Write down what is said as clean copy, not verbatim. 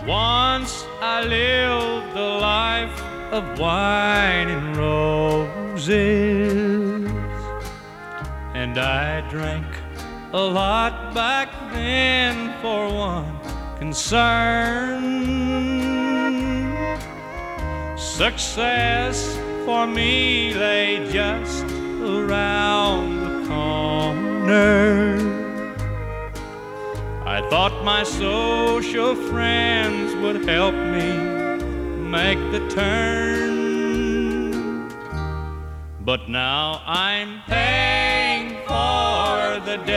Once I lived a life of wine and roses, and I drank a lot back then for one concern. Success for me lay just around the corner. I thought my social friends would help me make the turn, but now I'm paying